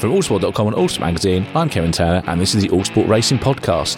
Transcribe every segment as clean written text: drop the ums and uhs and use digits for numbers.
From Allsport.com and Allsport Magazine, I'm Kevin Taylor, and this is the Allsport Racing Podcast.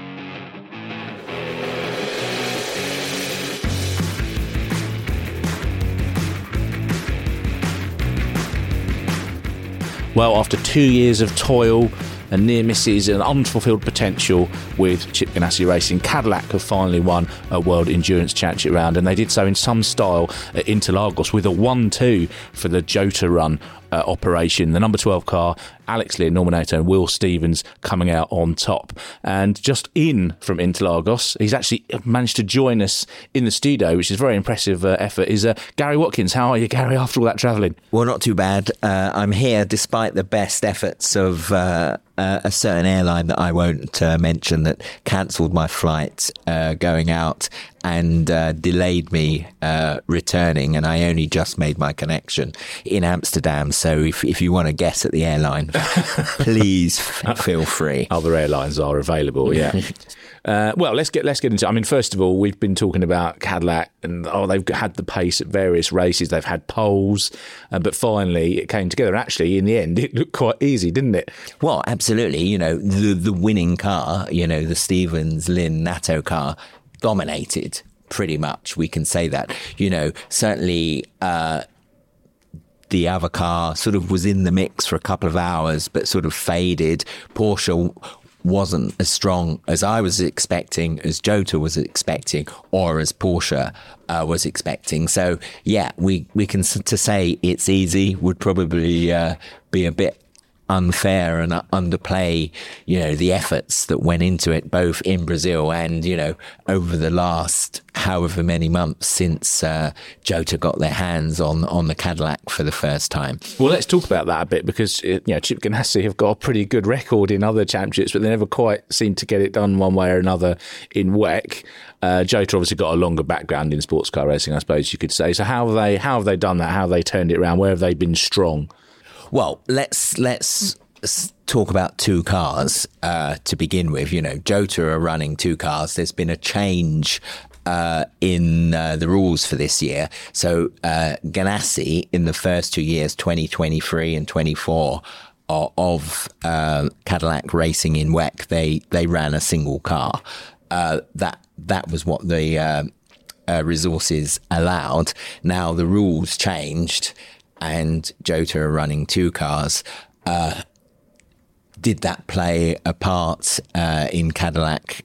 Well, after 2 years of toil and near misses and unfulfilled potential with Chip Ganassi Racing, Cadillac have finally won a World Endurance Championship round, and they did so in some style at Interlagos with a 1-2 for the Jota run operation. The number 12 car, Alex Lynn, Norman Ato and Will Stevens coming out on top. And just in from Interlagos, he's actually managed to join us in the studio, which is a very impressive effort, is Gary Watkins. How are you, Gary, after all that travelling? Well, not too bad. I'm here despite the best efforts of a certain airline that I won't mention that cancelled my flight going out and delayed me returning, and I only just made my connection in Amsterdam. So if you want to guess at the airline, please feel free. Other airlines are available, yeah. Well, let's get into it. I mean, first of all, we've been talking about Cadillac, and they've had the pace at various races. They've had poles, but finally it came together. Actually, in the end, it looked quite easy, didn't it? Well, absolutely. You know, the winning car, you know, the Stevens Lynn Natto car, dominated pretty much. We can say that. You know, certainly the other car sort of was in the mix for a couple of hours, but sort of faded. Porsche wasn't as strong as I was expecting, as Jota was expecting, or as Porsche was expecting. So, yeah, we can to say it's easy would probably be a bit unfair and underplay, you know, the efforts that went into it, both in Brazil and, you know, over the last however many months since Jota got their hands on the Cadillac for the first time. Well, let's talk about that a bit, because you know, Chip Ganassi have got a pretty good record in other championships, but they never quite seem to get it done one way or another in WEC. Jota obviously got a longer background in sports car racing, I suppose you could say. So how have they done that? How have they turned it around? Where have they been strong? Well, let's talk about two cars to begin with. You know, Jota are running two cars. There's been a change in the rules for this year. So Ganassi, in the first 2 years, 2023 and 24, of Cadillac racing in WEC, they ran a single car. That was what the resources allowed. Now the rules changed, and Jota are running two cars. Did that play a part in Cadillac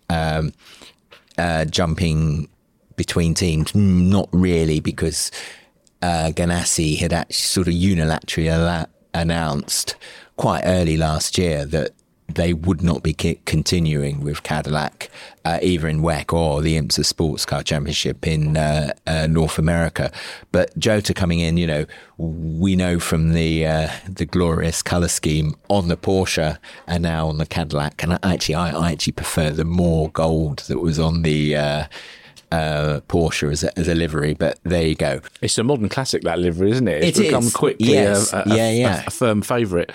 jumping between teams? Not really, because Ganassi had actually sort of unilaterally announced quite early last year that they would not be continuing with Cadillac, either in WEC or the IMSA Sports Car Championship in North America. But Jota coming in, you know, we know from the glorious colour scheme on the Porsche and now on the Cadillac. And I actually prefer the more gold that was on the Porsche as a livery, but there you go. It's a modern classic, that livery, isn't it? It's it become is. quickly Yes. a firm favourite.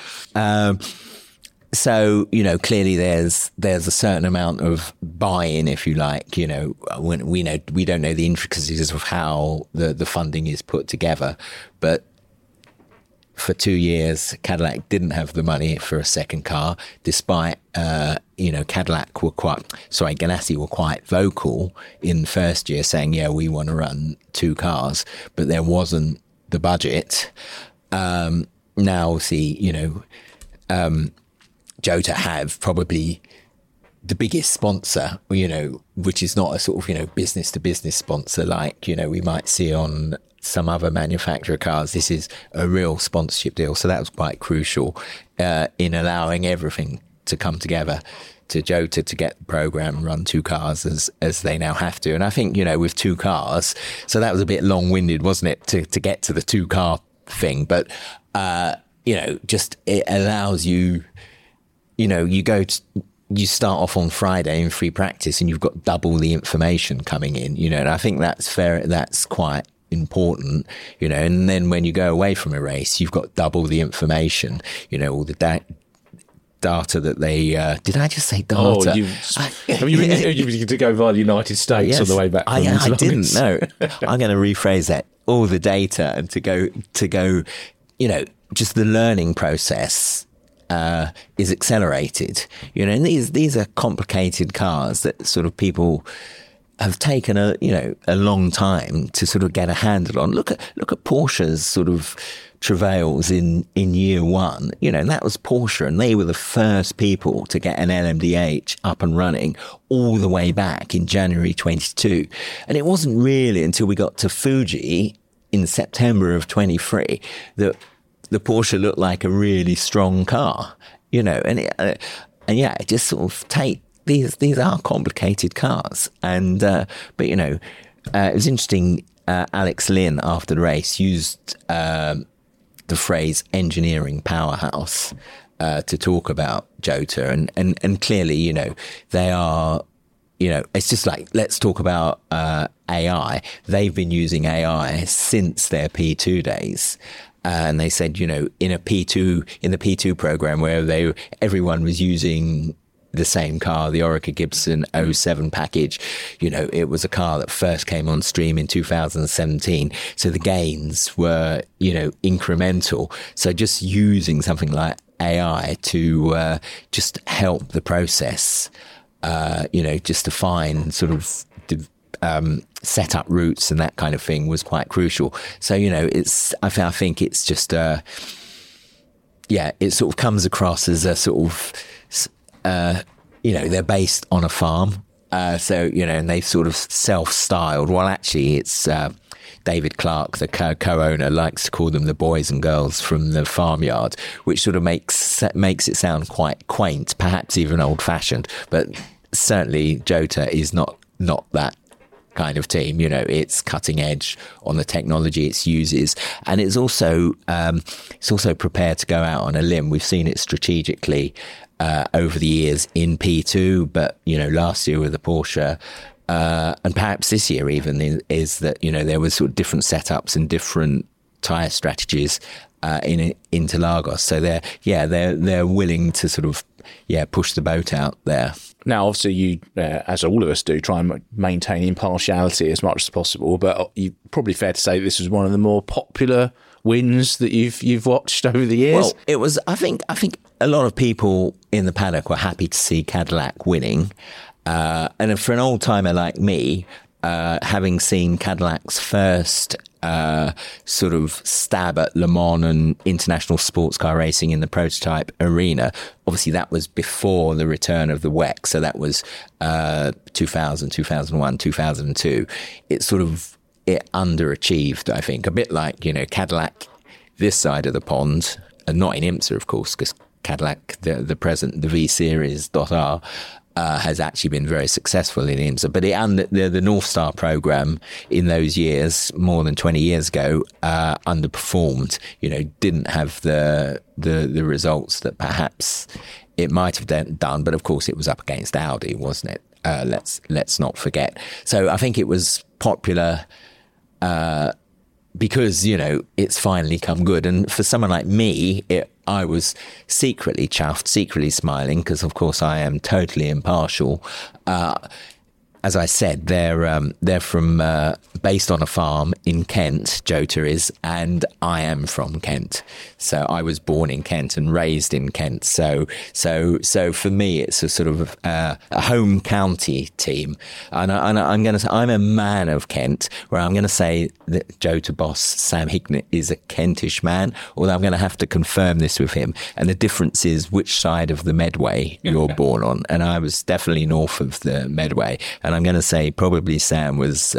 So, you know, clearly there's a certain amount of buy-in, if you like. You know, when we don't know the intricacies of how the funding is put together, but for 2 years, Cadillac didn't have the money for a second car, despite, you know, Ganassi were quite vocal in the first year saying, yeah, we want to run two cars, but there wasn't the budget. Now, see, you know, Jota have probably the biggest sponsor, you know, which is not a sort of, you know, business to business sponsor like, you know, we might see on some other manufacturer cars. This is a real sponsorship deal. So that was quite crucial in allowing everything to come together to Jota to get the program, run two cars as they now have to. And I think, you know, with two cars, so that was a bit long winded, wasn't it, to get to the two car thing. But, you know, just it allows you, you know, you start off on Friday in free practice and you've got double the information coming in, you know, and I think that's fair. That's quite important, you know, and then when you go away from a race, you've got double the information, you know, all the data that they, did I just say data? Oh, you to go via the United States yes, on the way back. I didn't know. I'm going to rephrase that. All the data and to go, you know, just the learning process is accelerated. You know, and these are complicated cars that sort of people have taken a long time to sort of get a handle on. Look at Porsche's sort of travails in year one. You know, and that was Porsche, and they were the first people to get an LMDH up and running all the way back in January 22. And it wasn't really until we got to Fuji in September of 23 that the Porsche looked like a really strong car. You know, and it just sort of these are complicated cars, and but you know, it was interesting. Alex Lynn after the race used the phrase "engineering powerhouse" to talk about Jota, and clearly, you know, they are. You know, it's just like, let's talk about AI. They've been using AI since their P2 days. And they said, you know, in the P2 program where everyone was using the same car, the Orica Gibson 07 package, you know, it was a car that first came on stream in 2017. So the gains were, you know, incremental. So just using something like AI to just help the process, you know, just to find sort of set up routes and that kind of thing was quite crucial. So, you know, I think it's just, it sort of comes across as a sort of, you know, they're based on a farm. So, you know, and they've sort of self-styled. Well, actually, it's David Clark, the co-owner, likes to call them the boys and girls from the farmyard, which sort of makes it sound quite quaint, perhaps even old-fashioned. But certainly, Jota is not that kind of team. You know, it's cutting edge on the technology it uses, and it's also prepared to go out on a limb. We've seen it strategically over the years in P2, but you know, last year with the Porsche, and perhaps this year even, is that, you know, there was sort of different setups and different tyre strategies in Interlagos. So they're willing to sort of push the boat out there. Now, obviously, you, as all of us do, try and maintain impartiality as much as possible. But you probably fair to say this was one of the more popular wins that you've watched over the years. Well, it was. I think a lot of people in the paddock were happy to see Cadillac winning, and for an old timer like me, having seen Cadillac's first sort of stab at Le Mans and international sports car racing in the prototype arena. Obviously, that was before the return of the WEC, so that was 2000, 2001, 2002. It underachieved, I think, a bit like, you know, Cadillac this side of the pond, and not in IMSA, of course, because Cadillac, the present, the V Series .R, has actually been very successful in IMSA, but the North Star program in those years, more than 20 years ago, underperformed. You know, didn't have the results that perhaps it might have done. But of course, it was up against Audi, wasn't it? Let's not forget. So I think it was popular because, you know, it's finally come good. And for someone like me, I was secretly chuffed, secretly smiling, because of course I am totally impartial. As I said, they're from based on a farm in Kent. Jota is, and I am from Kent, so I was born in Kent and raised in Kent. So for me, it's a sort of a home county team, and I'm going to say I'm a man of Kent, where I'm going to say that Jota boss Sam Hignett is a Kentish man, although I'm going to have to confirm this with him. And the difference is which side of the Medway you're born on, and I was definitely north of the Medway. And I'm going to say probably Sam was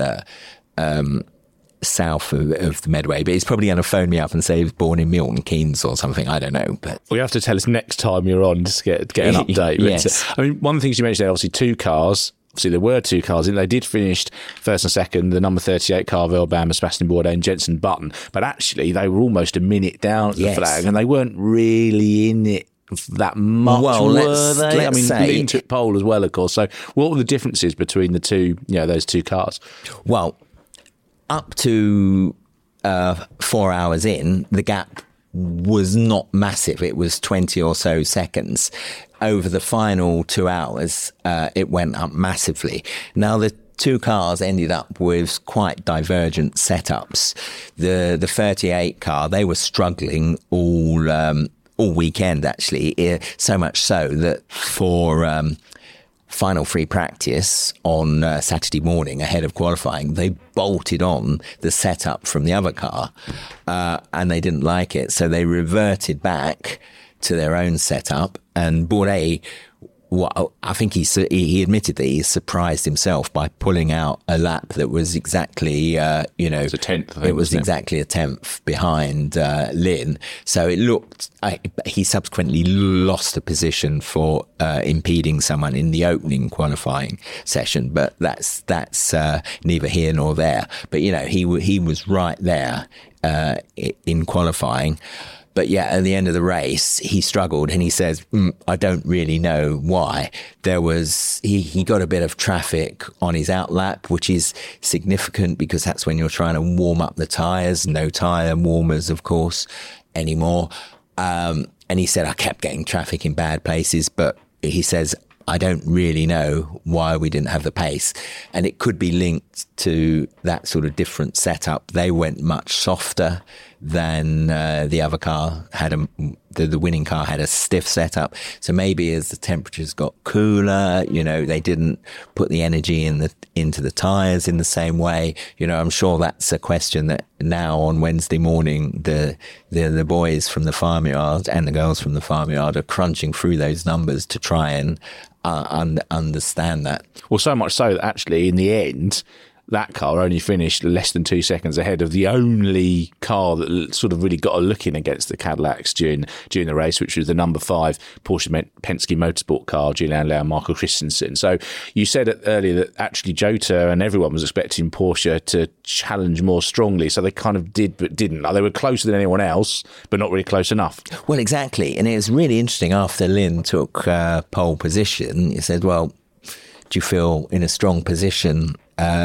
south of the Medway, but he's probably going to phone me up and say he was born in Milton Keynes or something. I don't know. But well, you have to tell us next time you're on to get an update. Yes. I mean, one of the things you mentioned there, obviously two cars. Obviously, there were two cars in. They did finish first and second, the number 38 car, Bama, Sebastian Bourdais and Jenson Button. But actually, they were almost a minute down at the flag, and they weren't really in it that much, were they? I mean, Lynn took pole as well, of course. So what were the differences between the two, you know, those two cars? Well, up to 4 hours in, the gap was not massive. It was 20 or so seconds. Over the final 2 hours, it went up massively. Now, the two cars ended up with quite divergent setups. The 38 car, they were struggling all all weekend, actually. So much so that for final free practice on Saturday morning ahead of qualifying, they bolted on the setup from the other car, and they didn't like it. So they reverted back to their own setup, and Bourdais, I think he admitted that he surprised himself by pulling out a lap that was exactly, it was a tenth. I think, it was exactly a tenth behind Lynn. So it looked. He subsequently lost a position for impeding someone in the opening qualifying session, but that's neither here nor there. But he was right there in qualifying. But yeah, at the end of the race, he struggled, and he says, I don't really know why. He got a bit of traffic on his outlap, which is significant because that's when you're trying to warm up the tyres. No tyre warmers, of course, anymore. And he said, I kept getting traffic in bad places, but he says, I don't really know why we didn't have the pace. And it could be linked to that sort of different setup. They went much softer than the other car had. The winning car had a stiff setup. So maybe as the temperatures got cooler, they didn't put the energy into the tyres in the same way. I'm sure that's a question that now on Wednesday morning, the boys from the farmyard and the girls from the farmyard are crunching through those numbers to try and understand that. Well, so much so that actually in the end, that car only finished less than 2 seconds ahead of the only car that sort of really got a look in against the Cadillacs during the race, which was the number 5 Porsche Penske Motorsport car, Julian Lea and Michael Christensen. So you said earlier that actually Jota and everyone was expecting Porsche to challenge more strongly. So they kind of did, but didn't. Like, they were closer than anyone else, but not really close enough. Well, exactly. And it was really interesting after Lynn took pole position. He said, well, do you feel in a strong position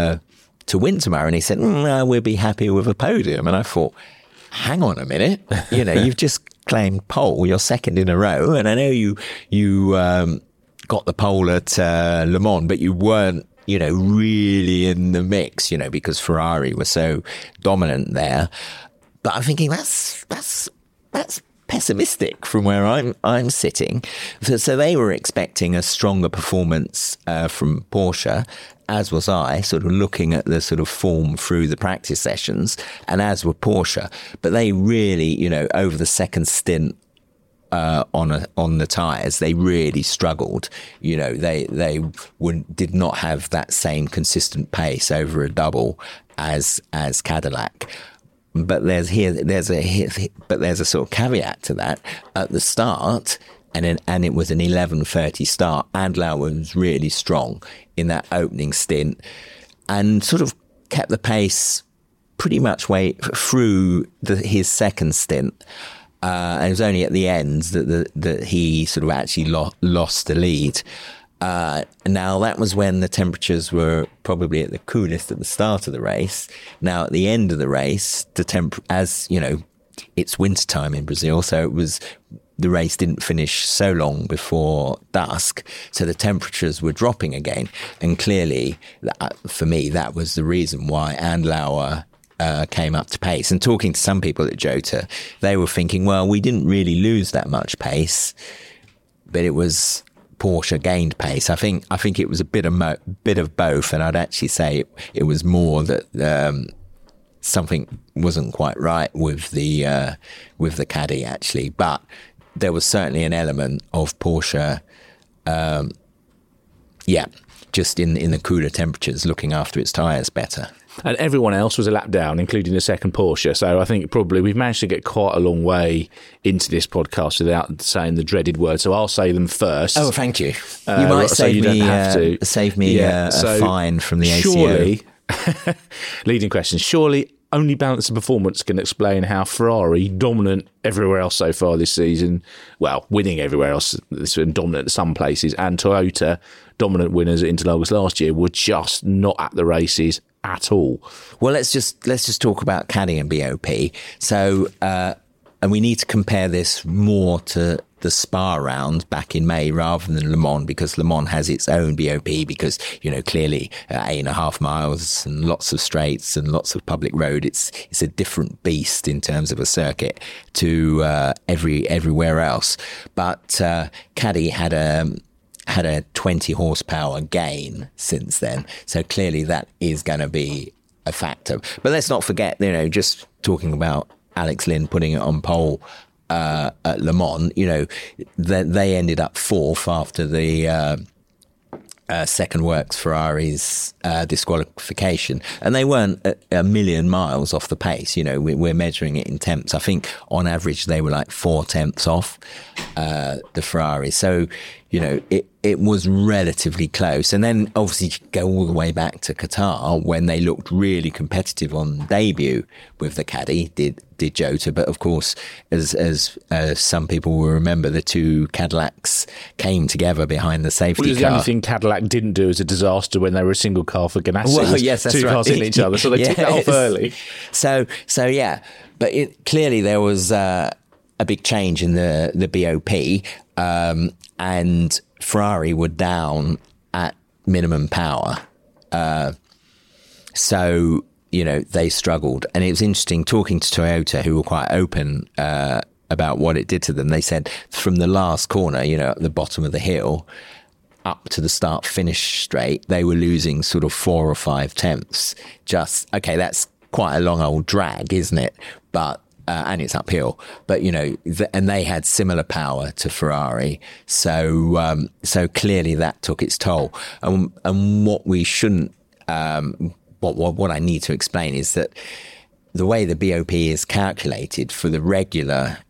to win tomorrow? And he said, we'll be happy with a podium. And I thought, hang on a minute, you've just claimed pole, you're second in a row, and I know you got the pole at Le Mans, but you weren't really in the mix, because Ferrari was so dominant there. But I'm thinking that's pessimistic from where I'm sitting. So they were expecting a stronger performance from Porsche, as was I, sort of looking at the sort of form through the practice sessions, and as were Porsche. But they really, over the second stint on the tyres, they really struggled. They did not have that same consistent pace over a double as Cadillac. But there's a sort of caveat to that. At the start, and it was an 11:30 start, Andlauer was really strong in that opening stint and sort of kept the pace pretty much way through his second stint. And it was only at the end that he sort of actually lost the lead. Now that was when the temperatures were probably at the coolest at the start of the race. Now at the end of the race, it's wintertime in Brazil, so the race didn't finish so long before dusk, so the temperatures were dropping again. And clearly, for me, that was the reason why Andlauer came up to pace. And talking to some people at Jota, they were thinking, well, we didn't really lose that much pace, but it was Porsche gained pace. I think it was a bit of both, and I'd actually say it was more that something wasn't quite right with the Caddy actually, but there was certainly an element of Porsche, just in the cooler temperatures, looking after its tyres better. And everyone else was a lap down, including the second Porsche. So I think probably we've managed to get quite a long way into this podcast without saying the dreaded word. So I'll say them first. Oh, thank you. You might save me a fine from the ACO. Surely, leading question, surely only Balance of Performance can explain how Ferrari, dominant everywhere else so far this season, well, winning everywhere else, dominant at some places, and Toyota, dominant winners at Interlagos last year, were just not at the races at all. Well, let's just talk about Caddy and BOP. So, and we need to compare this more to the Spa round back in May rather than Le Mans, because Le Mans has its own BOP, because, you know, clearly 8.5 miles and lots of straights and lots of public road. It's a different beast in terms of a circuit to everywhere else. But Caddy had a 20 horsepower gain since then. So clearly that is going to be a factor. But let's not forget, you know, just talking about Alex Lynn putting it on pole at Le Mans, you know, they ended up fourth after the second works Ferrari's disqualification, and they weren't a million miles off the pace. You know, we're measuring it in tenths. I think on average they were like 4 tenths off the Ferrari. So, you know, it was relatively close. And then obviously go all the way back to Qatar when they looked really competitive on debut with the Caddy, did Jota. But of course, as some people will remember, the two Cadillacs came together behind the safety car. It was the only thing Cadillac didn't do as a disaster when they were a single car for Ganassi. Well, yes, that's two right. cars in each other, so they took that off early. So yeah, but clearly there was a big change in the BOP, and Ferrari were down at minimum power. So, you know, they struggled. And it was interesting talking to Toyota, who were quite open about what it did to them. They said from the last corner, you know, at the bottom of the hill, up to the start finish straight, they were losing sort of 4 or 5 tenths. Just, okay, that's quite a long old drag, isn't it? But and it's uphill, but you know, and they had similar power to Ferrari, so clearly that took its toll. And what we shouldn't, what I need to explain is that the way the BOP is calculated for the regular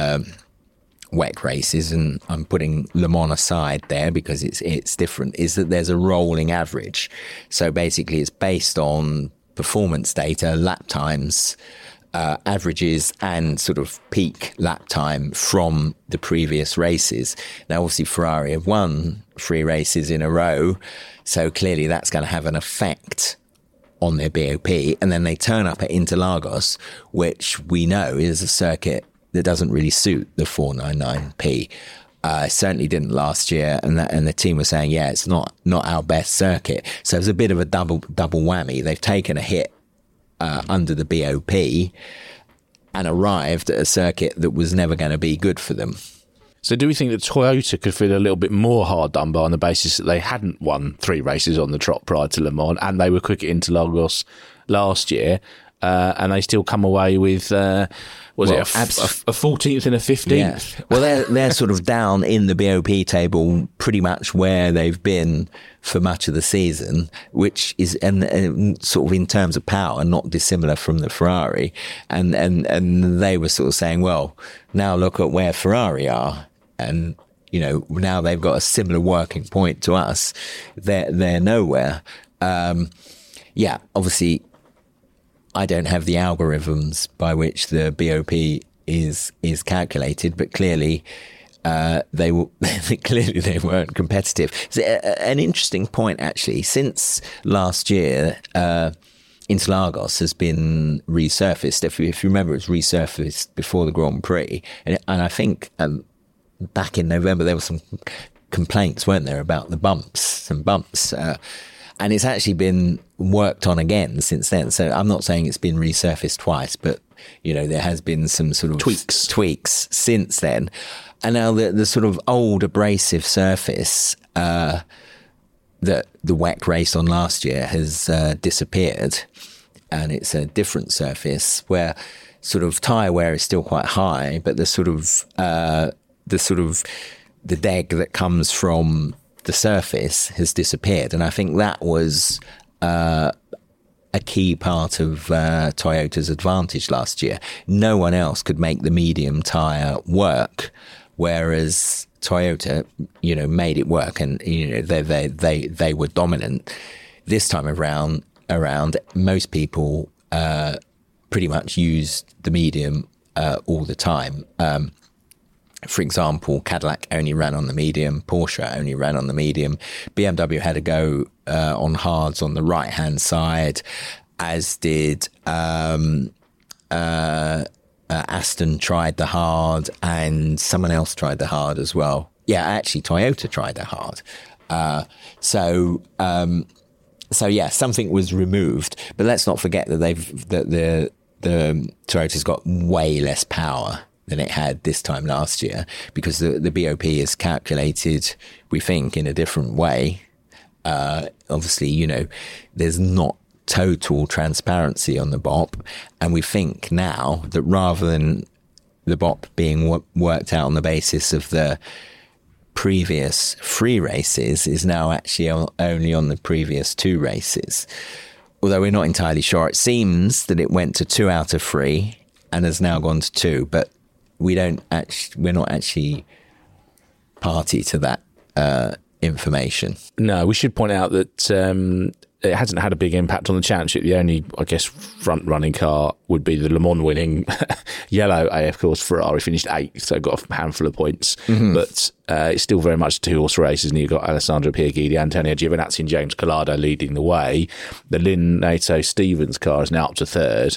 WEC races, and I'm putting Le Mans aside there because it's different, is that there's a rolling average. So basically, it's based on performance data, lap times, averages and sort of peak lap time from the previous races. Now, obviously, Ferrari have won 3 races in a row, so clearly that's going to have an effect on their BOP. And then they turn up at Interlagos, which we know is a circuit that doesn't really suit the 499P. Certainly didn't last year, and the team was saying, yeah, it's not our best circuit. So it's a bit of a double whammy. They've taken a hit under the BOP and arrived at a circuit that was never going to be good for them. So do we think that Toyota could feel a little bit more hard done by on the basis that they hadn't won 3 races on the trot prior to Le Mans, and they were quick at Interlagos last year, and they still come away with a 14th and a 15th? Yeah. Well, they're sort of down in the BOP table pretty much where they've been for much of the season, which is and sort of in terms of power not dissimilar from the Ferrari, and they were sort of saying, well, now look at where Ferrari are, and you know, now they've got a similar working point to us. They're nowhere. Yeah, obviously, I don't have the algorithms by which the BOP is calculated, but clearly they weren't competitive. It's an interesting point, actually. Since last year, Interlagos has been resurfaced. If you remember, it was resurfaced before the Grand Prix, and I think back in November there were some complaints, weren't there, about the bumps. And it's actually been worked on again since then. So I'm not saying it's been resurfaced twice, but, you know, there has been some sort of tweaks since then. And now the sort of old abrasive surface that the WEC raced on last year has disappeared. And it's a different surface where sort of tyre wear is still quite high, but the deg that comes from the surface has disappeared. And I think that was a key part of Toyota's advantage last year. No one else could make the medium tyre work, whereas Toyota, you know, made it work, and you know they were dominant. This time around most people pretty much used the medium all the time. For example, Cadillac only ran on the medium, Porsche only ran on the medium, BMW had a go on hards on the right-hand side, as did Aston tried the hard, and someone else tried the hard as well. Yeah, actually, Toyota tried the hard. So yeah, something was removed. But let's not forget that the Toyota's got way less power than it had this time last year, because the BOP is calculated, we think, in a different way. Obviously, you know, there's not total transparency on the BOP, and we think now that rather than the BOP being worked out on the basis of the previous 3 races, is now actually only on the previous 2 races. Although we're not entirely sure. It seems that it went to 2 out of 3 and has now gone to 2, but we're not actually party to that information. No, we should point out that it hasn't had a big impact on the championship. The only, I guess, front-running car would be the Le Mans winning yellow AF Course Ferrari, finished 8th, so got a handful of points. Mm-hmm. But it's still very much 2-horse races, and you've got Alessandro Pierguidi, Antonio Giovinazzi and James Collado leading the way. The Lynn Nato Stevens car is now up to 3rd,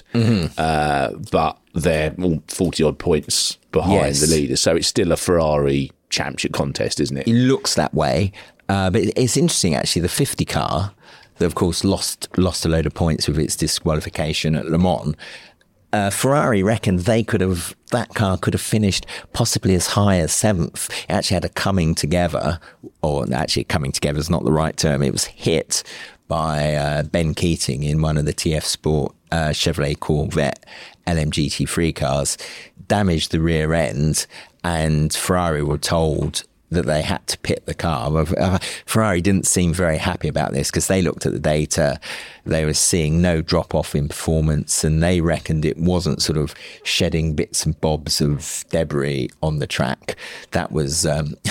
but they're all 40-odd points behind the leaders, so it's still a Ferrari championship contest, isn't it? It looks that way, but it's interesting, actually, the 50 car, that of course lost a load of points with its disqualification at Le Mans. Ferrari reckoned that car could have finished possibly as high as 7th. It actually had a coming together, or actually coming together is not the right term. It was hit by Ben Keating in one of the TF Sport Chevrolet Corvette LMGT3 cars, damaged the rear end, and Ferrari were told that they had to pit the car. Ferrari didn't seem very happy about this, because they looked at the data, they were seeing no drop off in performance, and they reckoned it wasn't sort of shedding bits and bobs of debris on the track. That was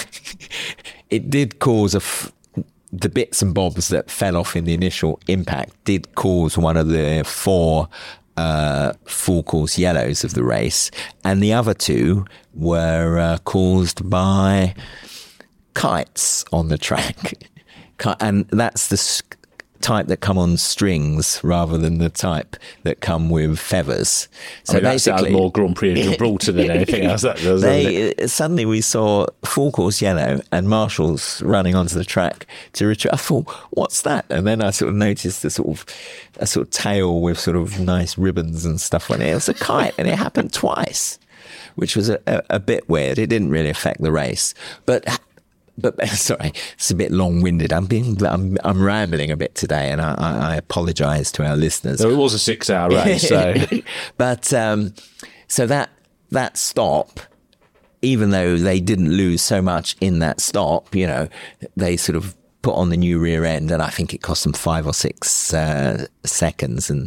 it did cause the bits and bobs that fell off in the initial impact did cause one of the 4 full course yellows of the race, and the other 2 were caused by kites on the track, and that's the type that come on strings rather than the type that come with feathers. So that sounds more Grand Prix of Gibraltar than anything else. That does, doesn't it? Suddenly we saw full course yellow and marshals running onto the track to retrieve. I thought, what's that? And then I sort of noticed a sort of tail with sort of nice ribbons and stuff on it. It was a kite, and it happened twice, which was a bit weird. It didn't really affect the race, but sorry, it's a bit long-winded. I'm rambling a bit today, and I apologise to our listeners. So it was a 6-hour race, so. But so that stop, even though they didn't lose so much in that stop, you know, they sort of put on the new rear end, and I think it cost them 5 or 6 seconds, and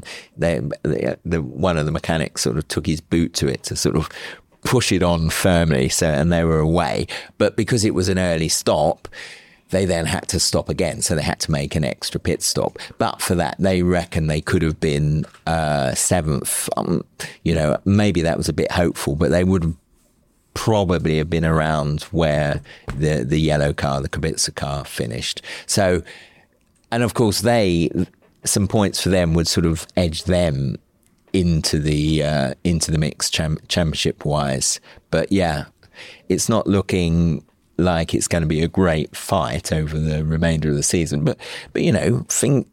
one of the mechanics sort of took his boot to it to sort of push it on firmly, and they were away. But because it was an early stop, they then had to stop again, so they had to make an extra pit stop. But for that, they reckon they could have been 7th. You know, maybe that was a bit hopeful, but they would probably have been around where the yellow car, the Kubica car, finished. So, and of course, some points for them would sort of edge them into the mix championship wise. But yeah, it's not looking like it's going to be a great fight over the remainder of the season. But you know,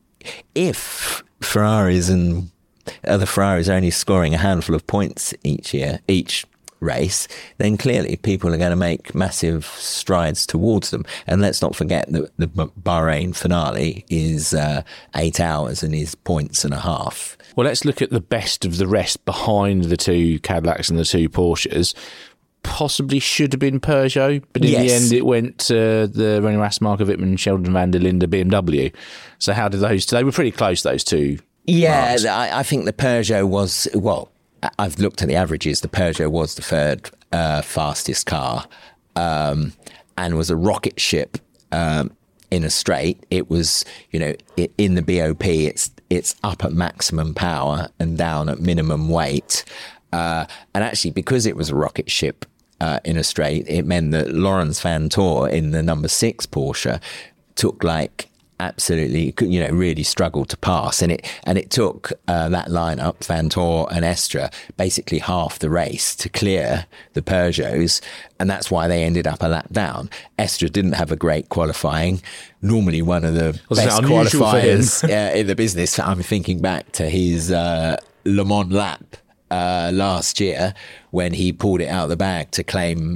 if Ferraris and other Ferraris are only scoring a handful of points each race, then clearly people are going to make massive strides towards them. And let's not forget that the Bahrain finale is 8 hours and is 1.5 points. Well, let's look at the best of the rest behind the 2 Cadillacs and the 2 Porsches. Possibly should have been Peugeot, but in the end it went to the Renault Asmarca Wittmann, Sheldon van der Linde BMW. So how did those two? They were pretty close, those 2. Yeah, I think the Peugeot was, well, I've looked at the averages. The Peugeot was the 3rd fastest car, and was a rocket ship in a straight. It was, you know, in the BOP, it's up at maximum power and down at minimum weight. And actually, because it was a rocket ship in a straight, it meant that Laurens Vanthoor in the number 6 Porsche took like absolutely, really struggled to pass. And it took that lineup, Vanthoor and Estre, basically half the race to clear the Peugeots. And that's why they ended up a lap down. Estre didn't have a great qualifying. Normally one of the best qualifiers in the business. I'm thinking back to his Le Mans lap last year when he pulled it out of the bag to claim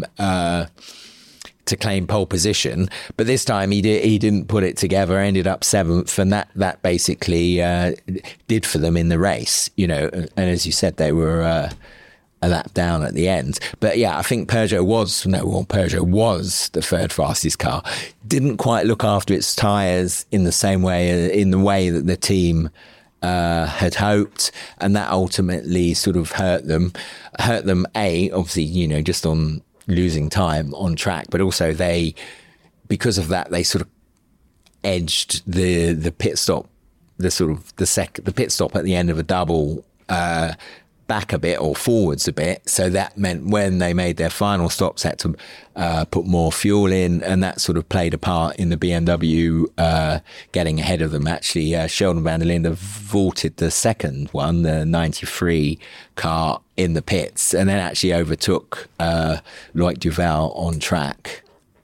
pole position, but this time he didn't put it together, ended up 7th, and that basically did for them in the race, and as you said, they were a lap down at the end. But yeah, I think Peugeot was the third fastest car. Didn't quite look after its tyres in the way that the team had hoped, and that ultimately sort of hurt them. Obviously, just on losing time on track, but also because of that, they sort of edged the pit stop, the pit stop at the end of a double back a bit or forwards a bit. So that meant when they made their final stops, had to put more fuel in, and that sort of played a part in the BMW getting ahead of them. Actually, Sheldon van der Linde vaulted the second one, the 93 car, in the pits, and then actually overtook Loic Duval on track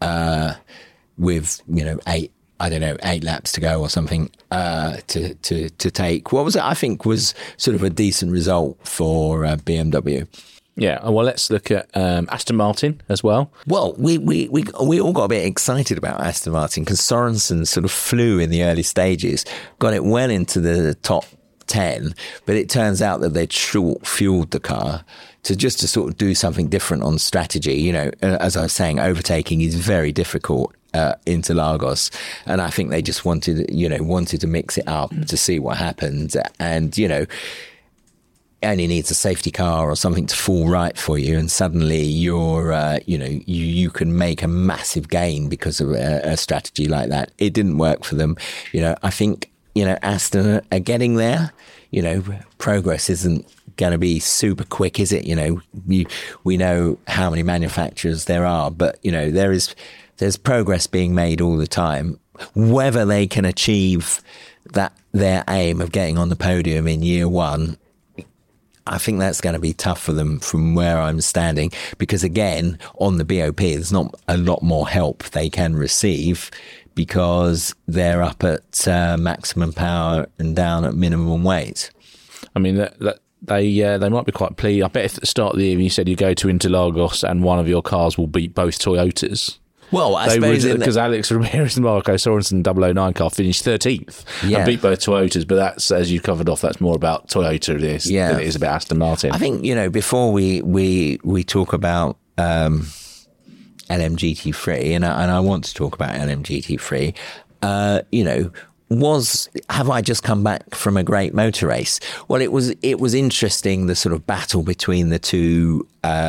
with 8 laps to go or something to take what was it, I think was sort of a decent result for BMW. Yeah, well, let's look at Aston Martin as well. Well, we all got a bit excited about Aston Martin because Sorensen sort of flew in the early stages, got it well into the top 10, but it turns out that they'd short fueled the car to sort of do something different on strategy. As I was saying, overtaking is very difficult into Lagos, and I think they just wanted to mix it up to see what happened, and only needs a safety car or something to fall right for you, and suddenly you're you can make a massive gain because of a strategy like that. It didn't work for them. I think Aston are getting there. Progress isn't going to be super quick, is it? We know how many manufacturers there are, but there's progress being made all the time. Whether they can achieve their aim of getting on the podium in year one, I think that's going to be tough for them from where I'm standing, because again, on the BOP, there's not a lot more help they can receive because they're up at maximum power and down at minimum weight. I mean, they might be quite pleased. I bet if at the start of the year you said you go to Interlagos and one of your cars will beat both Toyotas. Well, I suppose because Alex Ramirez and Marco Sorensen 009 car finished 13th and beat both Toyotas, but that's, as you covered off, that's more about Toyota than it is about Aston Martin. I think, before we talk about LMGT3, and I want to talk about LMGT3, have I just come back from a great motor race? Well, it was interesting, the sort of battle between the two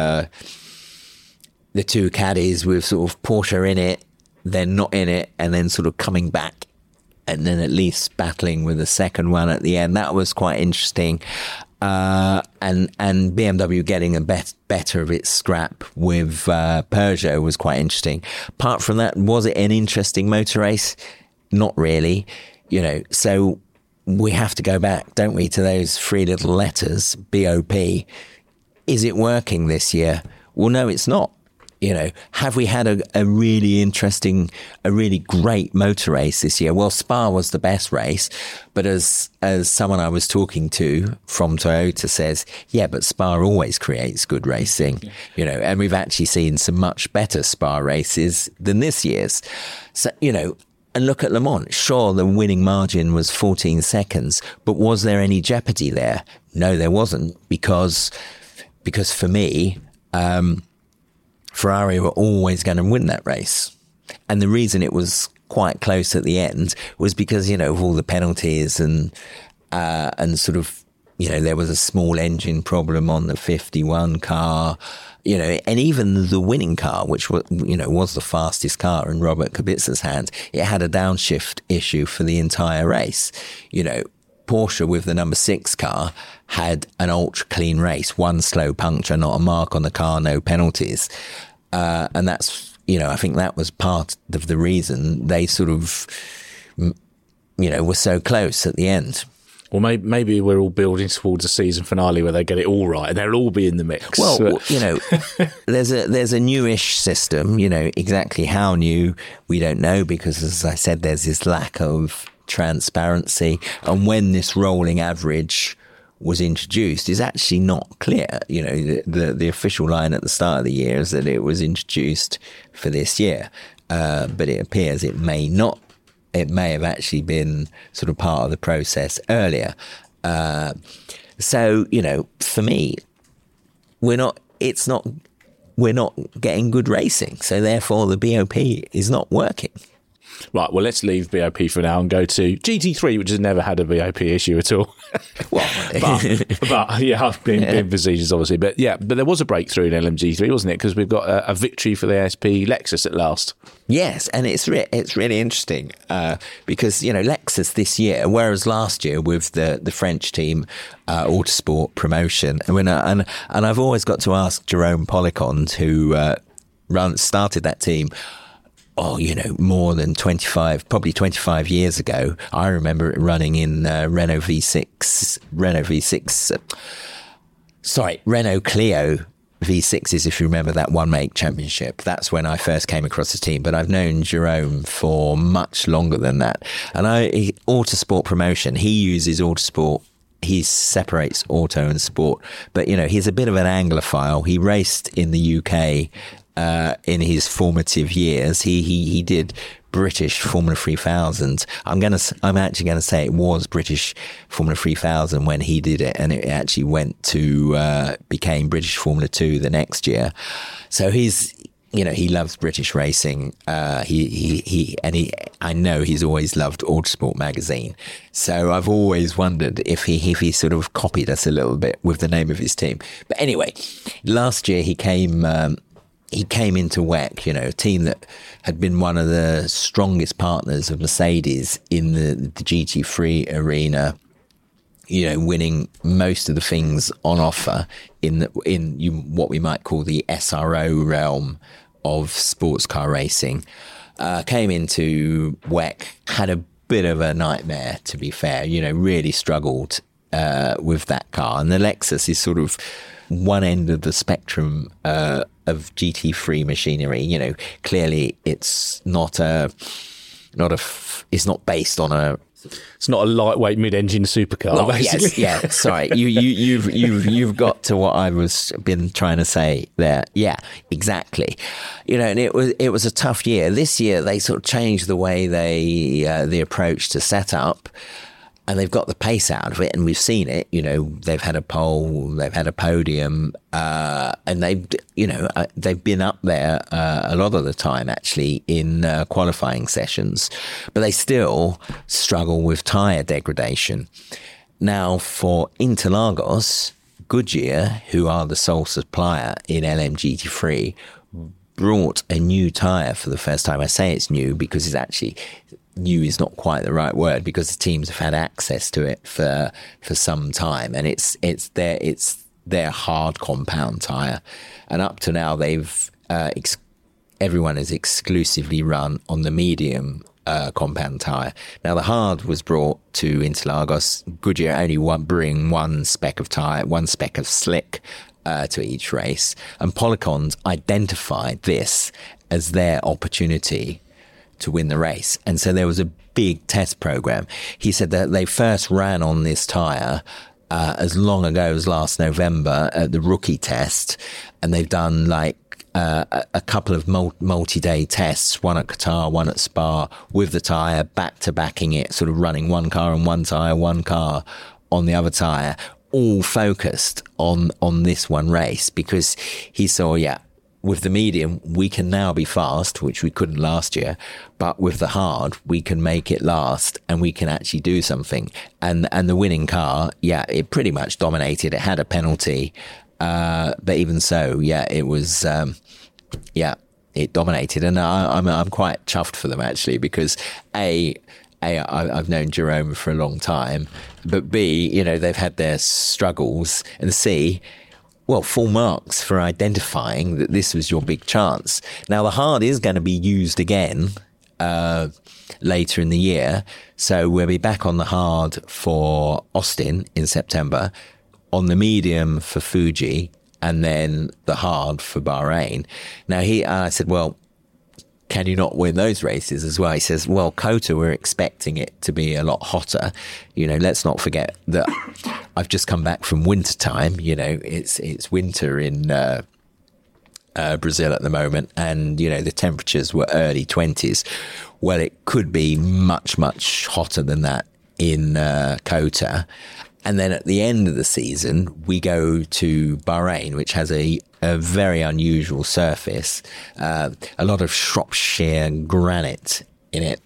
caddies, with sort of Porsche in it, then not in it, and then sort of coming back, and then at least battling with the second one at the end. That was quite interesting. And BMW getting a better of its scrap with Peugeot was quite interesting. Apart from that, was it an interesting motor race? Not really. So we have to go back, don't we, to those three little letters, BOP. Is it working this year? Well, no, it's not. Have we had a really interesting, a really great motor race this year? Well, Spa was the best race, but as someone I was talking to from Toyota says, yeah, but Spa always creates good racing, and we've actually seen some much better Spa races than this year's. So, and look at Le Mans. Sure, the winning margin was 14 seconds, but was there any jeopardy there? No, there wasn't, because for me, Ferrari were always going to win that race. And the reason it was quite close at the end was because, of all the penalties and sort of, there was a small engine problem on the 51 car, and even the winning car, which was, was the fastest car in Robert Kubica's hands, it had a downshift issue for the entire race. Porsche with the number 6 car had an ultra clean race, one slow puncture, not a mark on the car, no penalties. And that's, I think that was part of the reason they sort of were so close at the end. Well, maybe we're all building towards a season finale where they get it all right and they'll all be in the mix. Well, there's a newish system. Exactly how new we don't know, because, as I said, there's this lack of transparency. And when this rolling average was introduced, is actually not clear. The official line at the start of the year is that it was introduced for this year, but it appears it may not. It may have actually been sort of part of the process earlier. So, for me, we're not getting good racing. So therefore the BOP is not working. Right, well, let's leave BOP for now and go to GT3, which has never had a BOP issue at all. but yeah, I've been procedures, obviously. But there was a breakthrough in LMG3, wasn't it? Because we've got a victory for the ASP Lexus at last. Yes, and it's really interesting because, Lexus this year, whereas last year with the French team, Autosport Promotion, and I've always got to ask Jerome Policond, who started that team, more than 25 years ago. I remember it running in Renault Clio V6s, if you remember that one make championship. That's when I first came across the team, but I've known Jerome for much longer than that. And Autosport Promotion, he uses Autosport. He separates auto and sport, but he's a bit of an Anglophile. He raced in the UK in his formative years. He did British Formula 3000. I'm actually going to say it was British Formula 3000 when he did it, and it actually went to became British Formula 2 the next year. So he loves British racing. I know he's always loved Autosport magazine. So I've always wondered if he sort of copied us a little bit with the name of his team. But anyway, last year he came into WEC, a team that had been one of the strongest partners of Mercedes in the GT3 arena, winning most of the things on offer in what we might call the SRO realm of sports car racing. Came into WEC, had a bit of a nightmare, to be fair, really struggled with that car. And the Lexus is sort of one end of the spectrum of GT3 machinery. Clearly it's it's not based on a. It's not a lightweight mid-engine supercar, basically. Yes, yeah. Sorry, you've got to what I been trying to say there. Yeah, exactly. And it was a tough year. This year they sort of changed the way the approach to setup. And they've got the pace out of it, and we've seen it. They've had a pole, they've had a podium, and they've been up there a lot of the time, actually, in qualifying sessions. But they still struggle with tyre degradation. Now, for Interlagos, Goodyear, who are the sole supplier in LMGT3, brought a new tyre for the first time. I say it's new because it's actually... new is not quite the right word, because the teams have had access to it for some time, and it's their hard compound tyre, and up to now they've everyone has exclusively run on the medium compound tyre. Now the hard was brought to Interlagos. Goodyear only bring one spec of tyre, one spec of slick to each race, and Policond identified this as their opportunity to win the race. And so there was a big test program. He said that they first ran on this tyre as long ago as last November at the rookie test, and they've done a couple of multi-day tests, one at Qatar, one at Spa, with the tyre, back-to-backing it, sort of running one car on one tyre, one car on the other tyre, all focused on this one race, because he saw, with the medium, we can now be fast, which we couldn't last year, but with the hard, we can make it last, and we can actually do something. And the winning car, it pretty much dominated. It had a penalty, but even so, it was, it dominated. And I'm quite chuffed for them, actually, because I've known Jerome for a long time, but B, they've had their struggles, and C, full marks for identifying that this was your big chance. Now, the hard is going to be used again later in the year. So we'll be back on the hard for Austin in September, on the medium for Fuji, and then the hard for Bahrain. Now I said, well, can you not win those races as well? He says, well, Kota, we're expecting it to be a lot hotter. You know, let's not forget that I've just come back from winter time. You know, it's winter in Brazil at the moment, and, you know, the temperatures were early 20s. Well, it could be much, much hotter than that in Kota. And then at the end of the season, we go to Bahrain, which has a very unusual surface, a lot of Shropshire granite in it.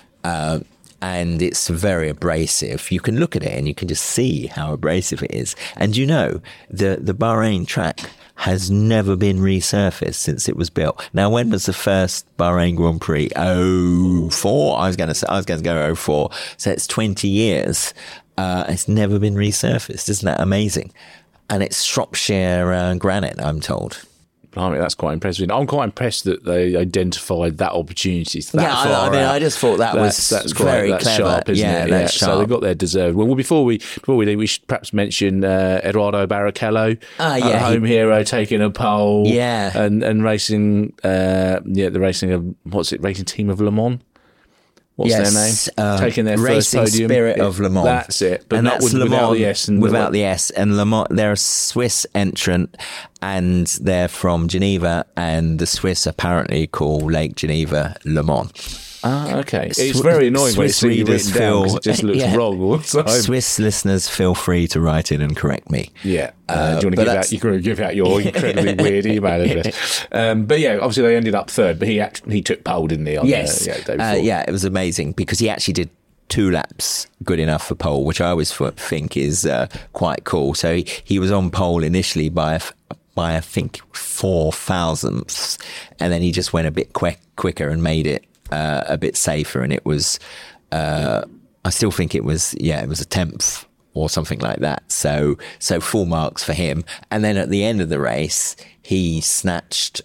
And it's very abrasive. You can look at it and you can just see how abrasive it is. And you know, the Bahrain track has never been resurfaced since it was built. Now, when was the first Bahrain Grand Prix? 04? I was going to go 04. So it's 20 years. It's never been resurfaced. Isn't that amazing? And it's Shropshire granite, I'm told. Blimey, that's quite impressive. I'm quite impressed that they identified that opportunity. I just thought that's very clever. Sharp, isn't it? That's sharp. So they got their deserved. Well, before we leave, we should perhaps mention Eduardo Barrichello, home hero, taking a pole, and racing, the racing team of Le Mans. What's their name? Taking their first Racing podium. Spirit of Le Mans. That's it. But and not that's without the S. Without the S. And Le Mans, they're a Swiss entrant, and they're from Geneva, and the Swiss apparently call Lake Geneva Le Mans. Ah, okay. It's very annoying when it's written down because it just looks wrong all the time. Swiss listeners, feel free to write in and correct me. Yeah. Do you want to give out your incredibly weird email address? But yeah, obviously they ended up third, but he took pole, didn't he? It was amazing because he actually did 2 laps good enough for pole, which I always think is quite cool. So he was on pole initially by I think 4 thousandths, and then he just went a bit quicker and made it a bit safer, and it was I still think it was a 10th or something like that, so full marks for him. And then at the end of the race he snatched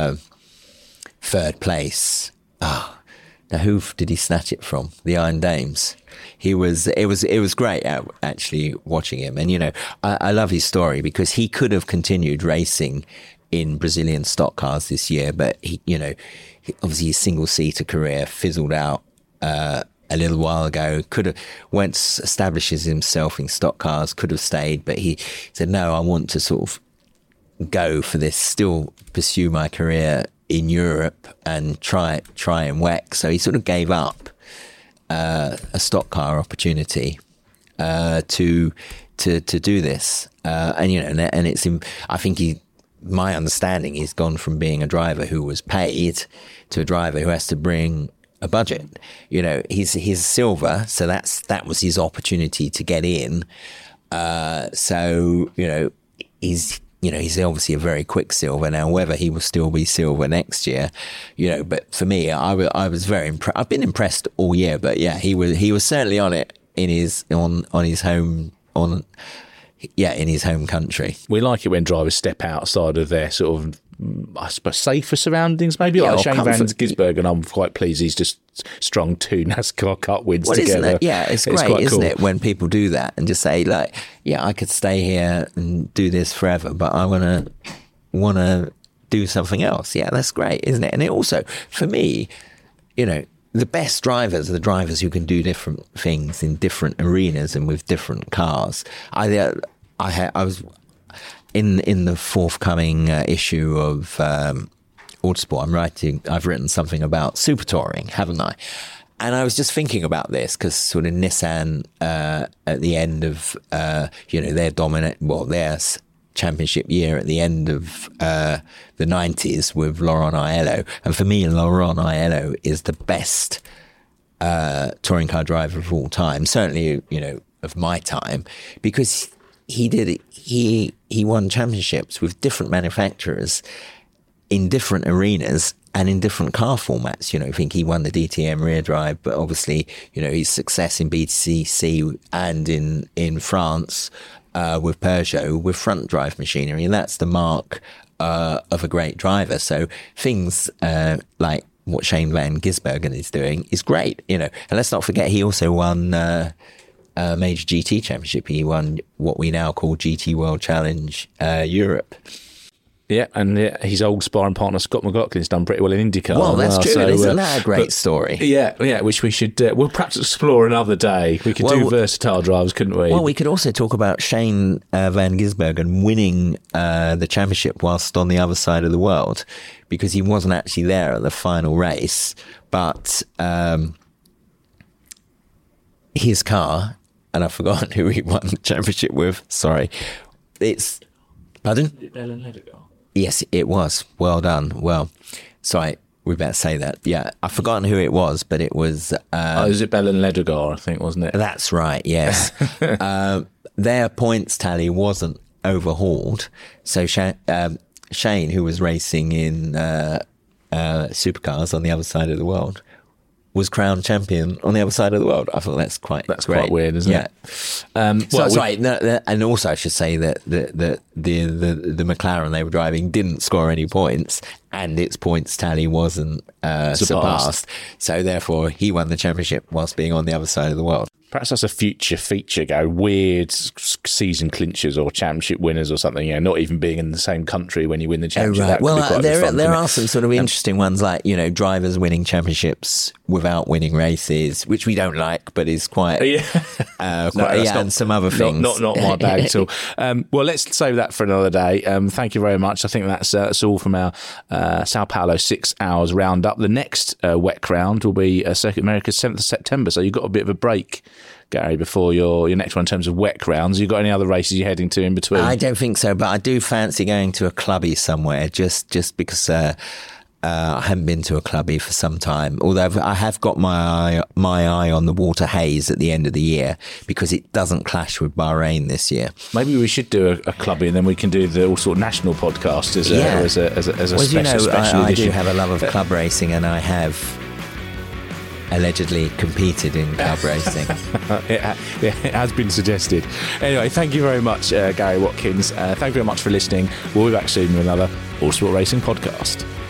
3rd place. Now who did he snatch it from? The Iron Dames. It was great actually watching him, and you know, I love his story because he could have continued racing in Brazilian stock cars this year, but he, you know, obviously his single-seater career fizzled out a little while ago. Establishes himself in stock cars, could have stayed, but he said, no, I want to sort of go for this, still pursue my career in Europe and try and WEC. So he sort of gave up a stock car opportunity to do this. And, you know, and it's, I think my understanding, he's gone from being a driver who was paid to a driver who has to bring a budget. You know, he's silver, so that was his opportunity to get in. So, you know, he's obviously a very quick silver now. Whether he will still be silver next year, you know. But for me, I was very impressed. I've been impressed all year, but yeah, he was certainly on it in his home country. We like it when drivers step outside of their sort of, I suppose, safer surroundings, maybe, like Shane Van Gisbergen. I'm quite pleased he's just strung 2 NASCAR Cup wins together. It's great, isn't it, when people do that and just say, like, yeah, I could stay here and do this forever, but I want to do something else. Yeah, that's great, isn't it? And it also, for me, you know, the best drivers are the drivers who can do different things in different arenas and with different cars. I was in the forthcoming issue of Autosport. I've written something about super touring, haven't I? And I was just thinking about this because sort of Nissan at the end of their championship year at the end of the 90s with Laurent Aiello. And for me, Laurent Aiello is the best touring car driver of all time, certainly, you know, of my time, because he won championships with different manufacturers in different arenas and in different car formats. You know, I think he won the DTM rear drive, but obviously, you know, his success in BTCC and in France with Peugeot with front drive machinery, and that's the mark of a great driver. So things like what Shane van Gisbergen is doing is great, you know. And let's not forget, he also won a major GT championship. He won what we now call GT World Challenge Europe. Yeah, and his old sparring partner Scott McLaughlin's done pretty well in IndyCar. Well, that's true. Isn't that a great story? Yeah, which we should we'll perhaps explore another day. We could do versatile drivers, couldn't we? Well, we could also talk about Shane van Gisbergen winning the championship whilst on the other side of the world, because he wasn't actually there at the final race, but his car, and I've forgotten who he won the championship with. Sorry, it's pardon. Yes, it was. Well done. Well, sorry, we better say that. Yeah, I've forgotten who it was, but it was... was it Belen Ledegar, I think, wasn't it? That's right, yes. Their points tally wasn't overhauled. So Shane, who was racing in supercars on the other side of the world, was crowned champion on the other side of the world. I thought that's great. Quite weird, isn't it? Right. No, and also I should say that the McLaren they were driving didn't score any points, and its points tally wasn't surpassed. So therefore, he won the championship whilst being on the other side of the world. Perhaps that's a future feature, weird season clinchers or championship winners or something, you know, not even being in the same country when you win the championship. Oh, right. Well, there are some sort of interesting ones, like, you know, drivers winning championships without winning races, which we don't like, but is quite, and some other things. Not my bag at all. Well, let's save that for another day. Thank you very much. I think that's all from our Sao Paulo 6 hours roundup. The next WEC round will be Circuit America's 7th of September, so you've got a bit of a break, Gary, before your next one in terms of WEC rounds. You got any other races you're heading to in between? I don't think so, but I do fancy going to a clubby somewhere, just because I haven't been to a clubby for some time. Although I have got my eye on the Walter Hayes at the end of the year, because it doesn't clash with Bahrain this year. Maybe we should do a clubby, and then we can do the all sort of national podcast as a special I edition. do have a love of club racing, and I have allegedly competed in club racing. It has been suggested. Anyway, thank you very much, Gary Watkins. Thank you very much for listening. We'll be back soon with another All Sport Racing podcast.